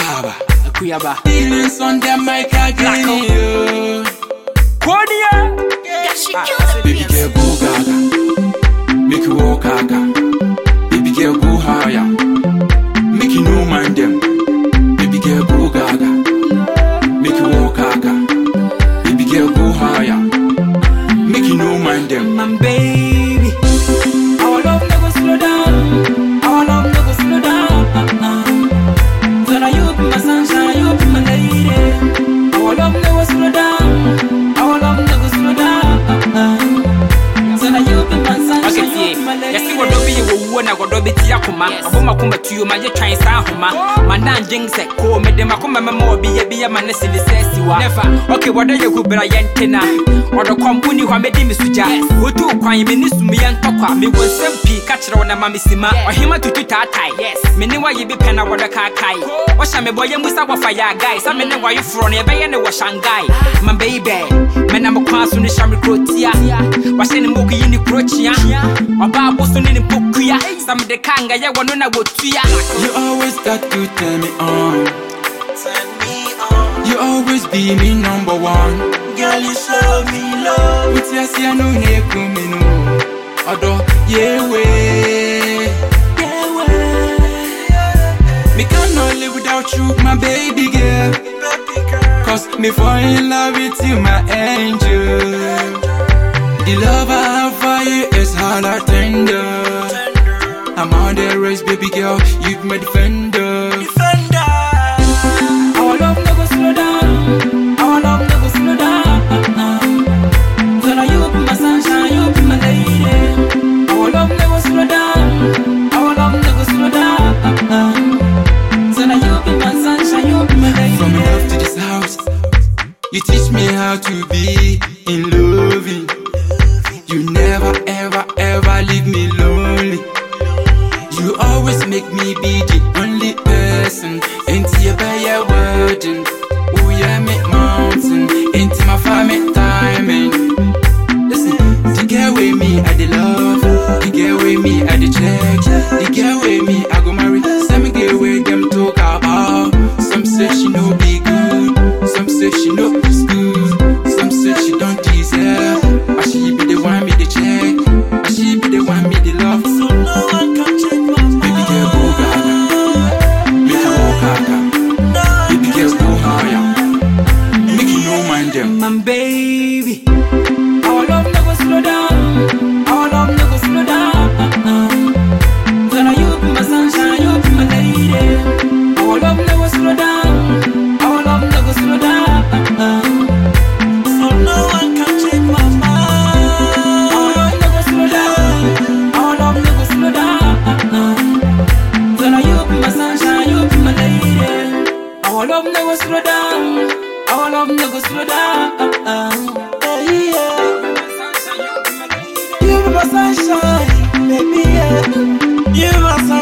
Kuyaba. Kuyaba. Feelings on the mic again. Kodia. Baby girl go gaga, make you walk gaga. Baby girl go higher, make you no mind them. Baby girl go gaga, make you walk gaga. Baby girl go higher, make you no mind them. My baby, our love never slow down. Our love never slow down. So now you be my sunshine, you be my lady. Our love never slow down. Our love never slow down. So now you be my sunshine, you be my lady. Yes, you will be you na go be tia kuma. Aboma kuma tuyo ma ye twan sa homa. Mandan jingse ko me de makoma memo bi ye ma ne sili sesiwa. Never. Okay, what you go bra yentena. Odo kompuni hwa me di misuja. Otu kwan me ni sumi yen tokwa. Me won sempi ka kire wona ma misima. Ohima tutu tatai. Yes. Me ni wa ye bi pena wodo ka kai. Wo sha me boye musa wo fa ya guys. Sa me ne wa you fro ne be ye ne wo Shanghai. My baby. Me na mo kwa so ni shami krotia. Wa se ni moku yini krochia. Oba boso ni pokuya. Some de kanga ya wanona wotuya. You always got to tell me on. Turn me on. You always be me number one. Girl, you show me love. Uti asia no ne kumino. Odo yewe. Me cannot live without you, my baby girl. Cause me fall in love with you, my angel. The love I have for you is all I tender. I'm on the race, baby girl, you be my defender. Our love never slow down. Our love never slow down. So now you be my sunshine, you be my lady. Our love never slow down. Our love never slow down. So now you be my sunshine, you be my lady. From love to this house, you teach me how to be in loving. You never, ever, ever leave me lonely. You always make me be the only person. Into your by your virgin. Oh yeah, make mountain. Into my family timing. Listen, the girl with me I the love. The girl with me I the check. The girl with me I go marry. Some girl with them talk about. Some say she no be good. Some say she no be good. Some say she don't deserve. But she be the one me the check. But she be the one me the love. So no one can check my mind. Baby girl go gaga, make you walk gaga. Baby girl go higher, make you no mind them. My baby, our love never slow down. Our love never slow down. So now you be my sunshine, you be my lady. Our love never slow down. Our love never slow down. So no one can check my mind. Our love never slow down. Our love never slow down. So now you be my sunshine, you be my lady. Our love never slow down. Our love never slow down. You be my sunshine, baby, yeah. You be my sunshine.